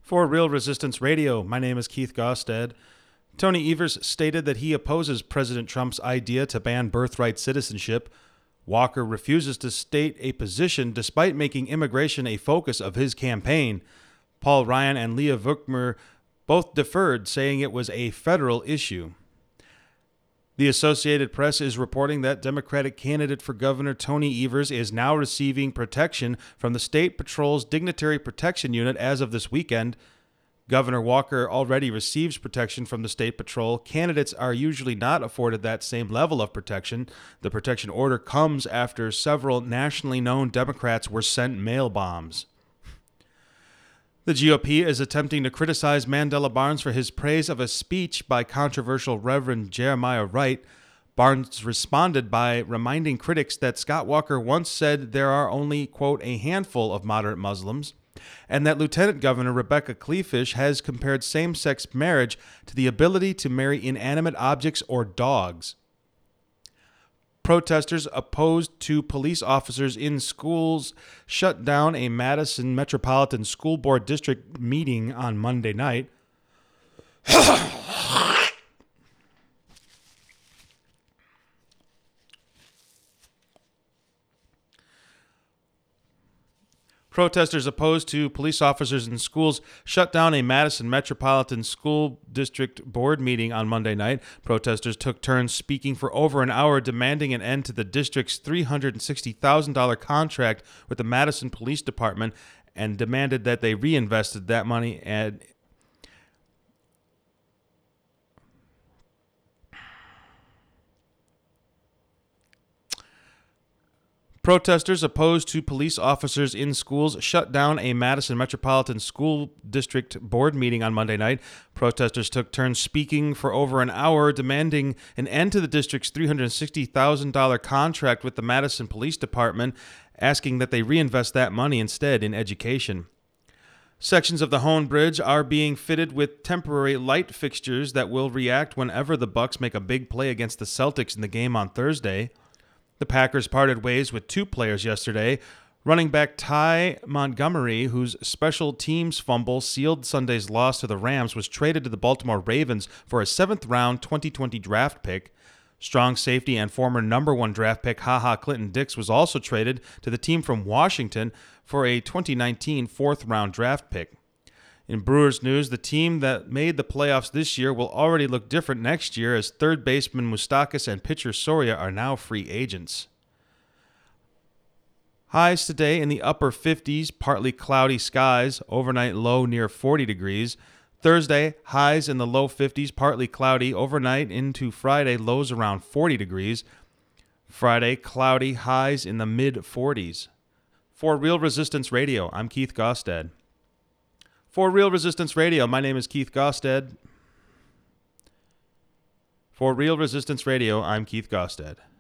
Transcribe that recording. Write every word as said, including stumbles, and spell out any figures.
For Real Resistance Radio, my name is Keith Gosted. Tony Evers stated that he opposes President Trump's idea to ban birthright citizenship. Walker refuses to state a position despite making immigration a focus of his campaign. Paul Ryan and Leah Vukmir both deferred, saying it was a federal issue. The Associated Press is reporting that Democratic candidate for governor Tony Evers is now receiving protection from the State Patrol's Dignitary Protection Unit as of this weekend. Governor Walker already receives protection from the State Patrol. Candidates are usually not afforded that same level of protection. The protection order comes after several nationally known Democrats were sent mail bombs. The G O P is attempting to criticize Mandela Barnes for his praise of a speech by controversial Reverend Jeremiah Wright. Barnes responded by reminding critics that Scott Walker once said there are only, quote, a handful of moderate Muslims, and that Lieutenant Governor Rebecca Kleefisch has compared same-sex marriage to the ability to marry inanimate objects or dogs. Protesters opposed to police officers in schools shut down a Madison Metropolitan School Board District meeting on Monday night. Protesters opposed to police officers in schools shut down a Madison Metropolitan School District Board meeting on Monday night. Protesters took turns speaking for over an hour, demanding an end to the district's three hundred sixty thousand dollars contract with the Madison Police Department and demanded that they reinvested that money and Protesters opposed to police officers in schools shut down a Madison Metropolitan School District Board meeting on Monday night. Protesters took turns speaking for over an hour, demanding an end to the district's three hundred sixty thousand dollars contract with the Madison Police Department, asking that they reinvest that money instead in education. Sections of the Hone Bridge are being fitted with temporary light fixtures that will react whenever the Bucks make a big play against the Celtics in the game on Thursday. The Packers parted ways with two players yesterday. Running back Ty Montgomery, whose special teams fumble sealed Sunday's loss to the Rams, was traded to the Baltimore Ravens for a seventh-round twenty twenty draft pick. Strong safety and former number one draft pick HaHa Clinton Dix was also traded to the team from Washington for a twenty nineteen fourth-round draft pick. In Brewers news, the team that made the playoffs this year will already look different next year as third baseman Moustakas and pitcher Soria are now free agents. Highs today in the upper fifties, partly cloudy skies, overnight low near forty degrees. Thursday, highs in the low fifties, partly cloudy, overnight into Friday, lows around forty degrees. Friday, cloudy, highs in the mid forties. For Real Resistance Radio, I'm Keith Gosted. For Real Resistance Radio, my name is Keith Gosted. For Real Resistance Radio, I'm Keith Gosted.